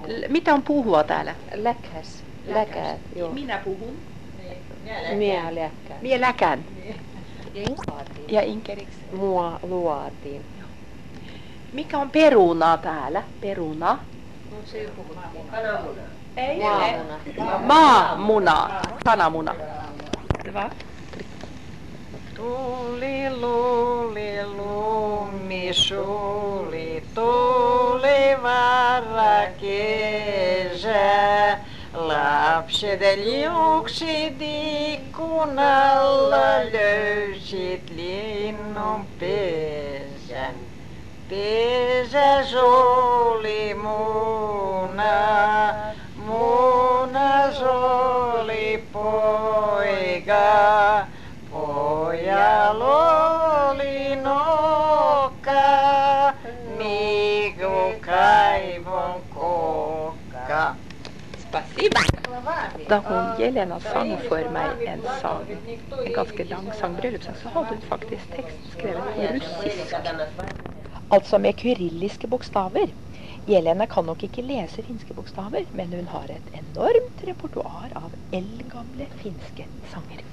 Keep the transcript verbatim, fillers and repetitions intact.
L- mitä on puhua täällä? Läkäs. Läkäät, joo. Minä puhun. Mie läkään. Mie läkän. Luotiin. Ja inkeriksi. Mua luotiin. Mikä on peruna täällä? Peruna. Kananmuna. Ei. Maamuna. Maamuna. Kananmuna. Hyvä. Tuli luuli lumi suli, tuli varra kesä. Lapset liuksit ikkunalla, löysit linnun pesän. Pesäs oli muna, munas oli poika. Pojalla oli nokka, niinku kaivon kokka. Spasiba. Da hon Jelena sang för mig en sång, en ganska lång sång, bröllopssång, så hade hon faktiskt texten skriven på russisk. Altså med kyrilliske bokstaver. Jelena kan nok ikke lese finske bokstaver, men hun har et enormt repertoar av eldgamle finske sanger.